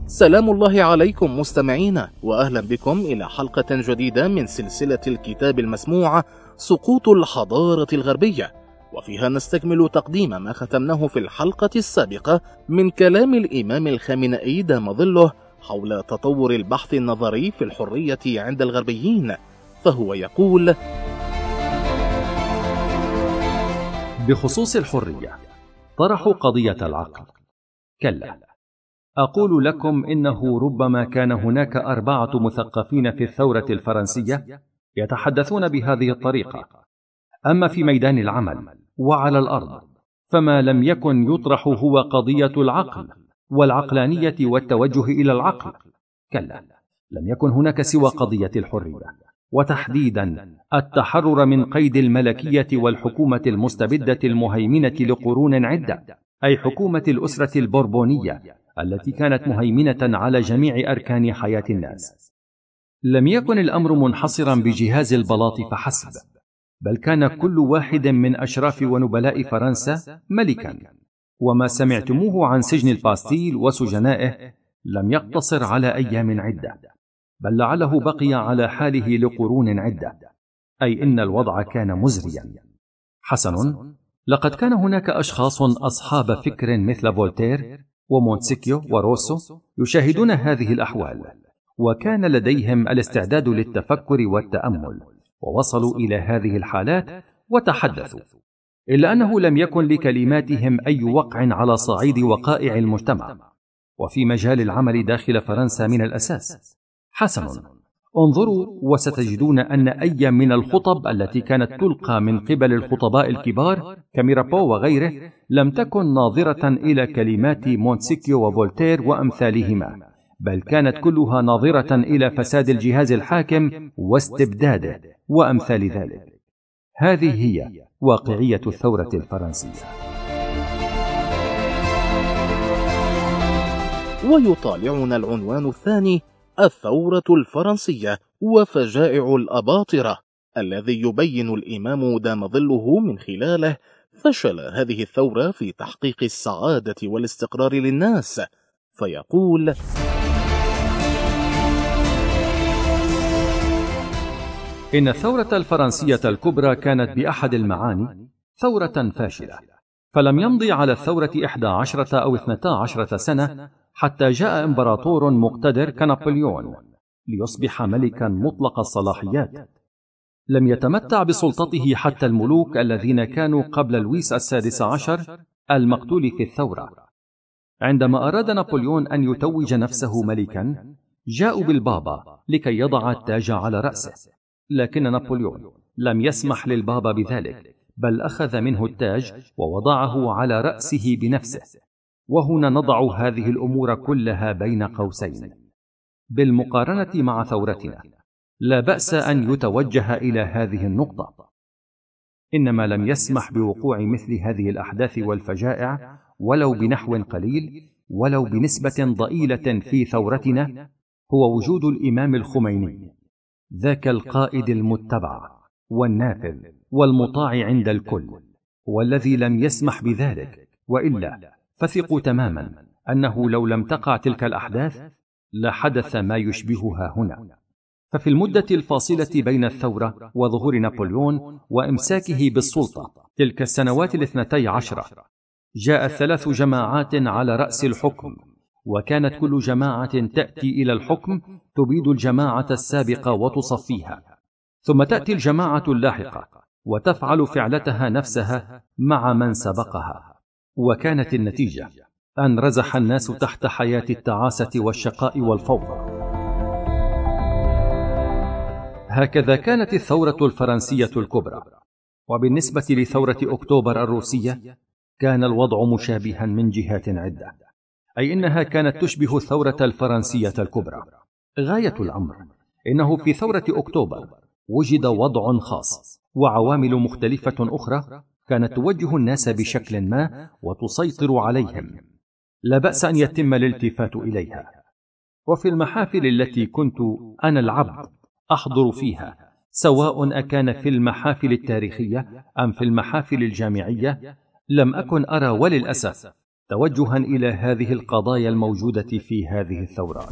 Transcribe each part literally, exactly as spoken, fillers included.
سلام الله عليكم مستمعينا، وأهلا بكم إلى حلقة جديدة من سلسلة الكتاب المسموع سقوط الحضارة الغربية، وفيها نستكمل تقديم ما ختمناه في الحلقة السابقة من كلام الإمام الخامنئي دام ظله حول تطور البحث النظري في الحرية عند الغربيين. فهو يقول: بخصوص الحرية، طرحوا قضية العقل. كلا، أقول لكم إنه ربما كان هناك أربعة مثقفين في الثورة الفرنسية يتحدثون بهذه الطريقة، أما في ميدان العمل وعلى الأرض فما لم يكن يطرح هو قضية العقل والعقلانية والتوجه إلى العقل. كلا، لم يكن هناك سوى قضية الحرية، وتحديدا التحرر من قيد الملكية والحكومة المستبدة المهيمنة لقرون عدة، أي حكومة الأسرة البوربونية التي كانت مهيمنة على جميع أركان حياة الناس. لم يكن الأمر منحصرا بجهاز البلاط فحسب، بل كان كل واحد من أشراف ونبلاء فرنسا ملكا، وما سمعتموه عن سجن الباستيل وسجنائه لم يقتصر على أيام عدة، بل لعله بقي على حاله لقرون عدة، أي إن الوضع كان مزريا. حسن، لقد كان هناك أشخاص أصحاب فكر مثل فولتير ومونتسكيو وروسو يشاهدون هذه الأحوال، وكان لديهم الاستعداد للتفكر والتأمل، ووصلوا إلى هذه الحالات وتحدثوا، إلا أنه لم يكن لكلماتهم أي وقع على صعيد وقائع المجتمع وفي مجال العمل داخل فرنسا من الأساس. حسن، انظروا وستجدون أن أي من الخطب التي كانت تلقى من قبل الخطباء الكبار كميرابو وغيره لم تكن ناظرة إلى كلمات مونتسكيو وفولتير وأمثالهما، بل كانت كلها ناظرة إلى فساد الجهاز الحاكم واستبداده وأمثال ذلك. هذه هي واقعية الثورة الفرنسية. ويطالعنا العنوان الثاني: الثورة الفرنسية وفجائع الأباطرة، الذي يبين الإمام دام ظله من خلاله فشل هذه الثورة في تحقيق السعادة والاستقرار للناس. فيقول: إن الثورة الفرنسية الكبرى كانت بأحد المعاني ثورة فاشلة، فلم يمضي على الثورة إحدى عشرة أو اثنتا عشرة سنة حتى جاء إمبراطور مقتدر كنابليون ليصبح ملكا مطلق الصلاحيات. لم يتمتع بسلطته حتى الملوك الذين كانوا قبل لويس السادس عشر المقتول في الثورة. عندما أراد نابليون أن يتوج نفسه ملكا، جاءوا بالبابا لكي يضع التاج على رأسه، لكن نابليون لم يسمح للبابا بذلك، بل أخذ منه التاج ووضعه على رأسه بنفسه. وهنا نضع هذه الأمور كلها بين قوسين. بالمقارنة مع ثورتنا لا بأس أن يتوجه إلى هذه النقطة، إنما لم يسمح بوقوع مثل هذه الأحداث والفجائع ولو بنحو قليل ولو بنسبة ضئيلة في ثورتنا هو وجود الإمام الخميني، ذاك القائد المتبع والنافذ والمطاع عند الكل، والذي لم يسمح بذلك، وإلا فثقوا تماما أنه لو لم تقع تلك الأحداث لحدث ما يشبهها هنا. ففي المدة الفاصلة بين الثورة وظهور نابليون وإمساكه بالسلطة تلك السنوات الاثنتي عشرة، جاءت ثلاث جماعات على رأس الحكم، وكانت كل جماعة تأتي إلى الحكم تبيد الجماعة السابقة وتصفيها، ثم تأتي الجماعة اللاحقة وتفعل فعلتها نفسها مع من سبقها، وكانت النتيجة أن رزح الناس تحت حياة التعاسة والشقاء والفوضى. هكذا كانت الثورة الفرنسية الكبرى. وبالنسبة لثورة أكتوبر الروسية كان الوضع مشابها من جهات عدة، أي إنها كانت تشبه الثورة الفرنسية الكبرى. غاية الأمر إنه في ثورة أكتوبر وجد وضع خاص وعوامل مختلفة أخرى كانت توجه الناس بشكل ما وتسيطر عليهم، لا بأس أن يتم الالتفات إليها. وفي المحافل التي كنت أنا العبد أحضر فيها، سواء أكان في المحافل التاريخية أم في المحافل الجامعية، لم أكن أرى وللأسف توجها إلى هذه القضايا الموجودة في هذه الثورات.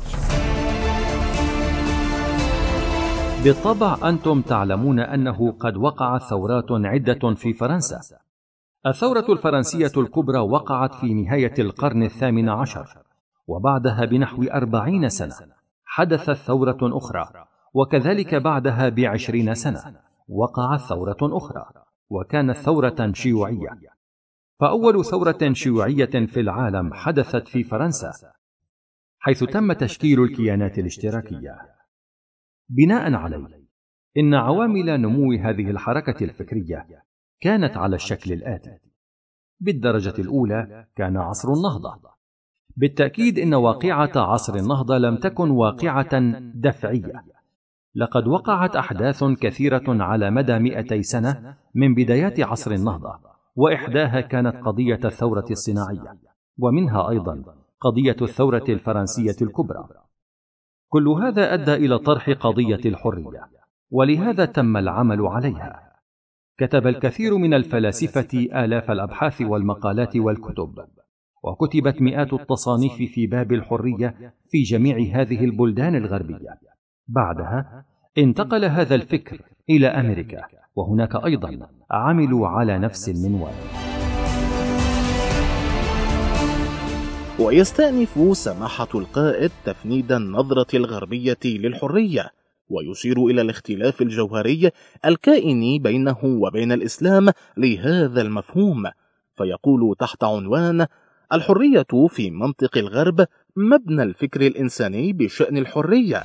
بالطبع أنتم تعلمون أنه قد وقعت ثورات عدة في فرنسا. الثورة الفرنسية الكبرى وقعت في نهاية القرن الثامن عشر، وبعدها بنحو أربعين سنة حدثت ثورة أخرى، وكذلك بعدها بعشرين سنة وقعت ثورة أخرى، وكانت ثورة شيوعية. فأول ثورة شيوعية في العالم حدثت في فرنسا، حيث تم تشكيل الكيانات الاشتراكية. بناء عليه، إن عوامل نمو هذه الحركة الفكرية كانت على الشكل الآتي: بالدرجة الأولى كان عصر النهضة. بالتأكيد إن واقعة عصر النهضة لم تكن واقعة دفعية، لقد وقعت أحداث كثيرة على مدى مئتي سنة من بدايات عصر النهضة، وإحداها كانت قضية الثورة الصناعية، ومنها أيضا قضية الثورة الفرنسية الكبرى. كل هذا أدى إلى طرح قضية الحرية، ولهذا تم العمل عليها. كتب الكثير من الفلاسفة آلاف الأبحاث والمقالات والكتب، وكتبت مئات التصانيف في باب الحرية في جميع هذه البلدان الغربية. بعدها انتقل هذا الفكر إلى أمريكا، وهناك أيضا عملوا على نفس المنوال. ويستأنف سماحة القائد تفنيد النظرة الغربية للحرية، ويشير إلى الاختلاف الجوهري الكائن بينه وبين الإسلام لهذا المفهوم، فيقول تحت عنوان: الحرية في منطق الغرب مبنى الفكر الإنساني بشأن الحرية.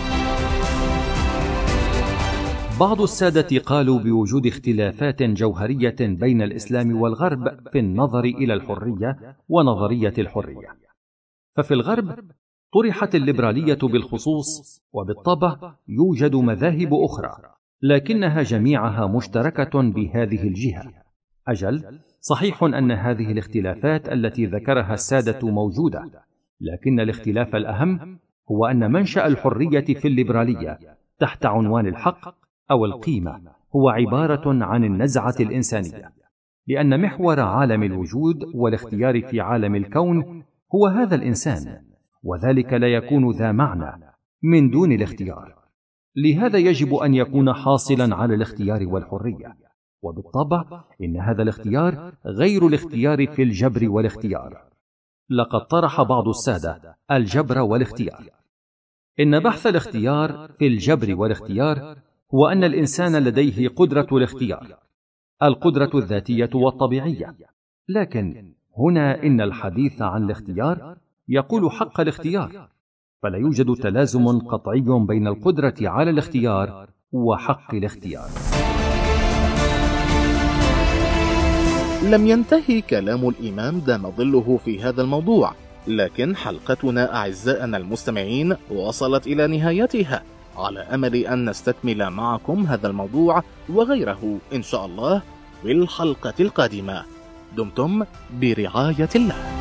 بعض السادة قالوا بوجود اختلافات جوهرية بين الإسلام والغرب في النظر إلى الحرية ونظرية الحرية. ففي الغرب طرحت الليبرالية بالخصوص، وبالطبع يوجد مذاهب أخرى، لكنها جميعها مشتركة بهذه الجهة. أجل، صحيح أن هذه الاختلافات التي ذكرها السادة موجودة، لكن الاختلاف الأهم هو أن منشأ الحرية في الليبرالية تحت عنوان الحق أو القيمة هو عبارة عن النزعة الإنسانية، لأن محور عالم الوجود والاختيار في عالم الكون هو هذا الإنسان، وذلك لا يكون ذا معنى من دون الاختيار. لهذا يجب أن يكون حاصلا على الاختيار والحرية، وبالطبع إن هذا الاختيار غير الاختيار في الجبر والاختيار. لقد طرح بعض السادة الجبر والاختيار. إن بحث الاختيار في الجبر والاختيار هو أن الإنسان لديه قدرة الاختيار، القدرة الذاتية والطبيعية، لكن هنا إن الحديث عن الاختيار يقول حق الاختيار، فلا يوجد تلازم قطعي بين القدرة على الاختيار وحق الاختيار. لم ينتهي كلام الإمام دام ظله في هذا الموضوع، لكن حلقتنا أعزائنا المستمعين وصلت إلى نهايتها، على أمل أن نستكمل معكم هذا الموضوع وغيره إن شاء الله في الحلقة القادمة. دمتم برعاية الله.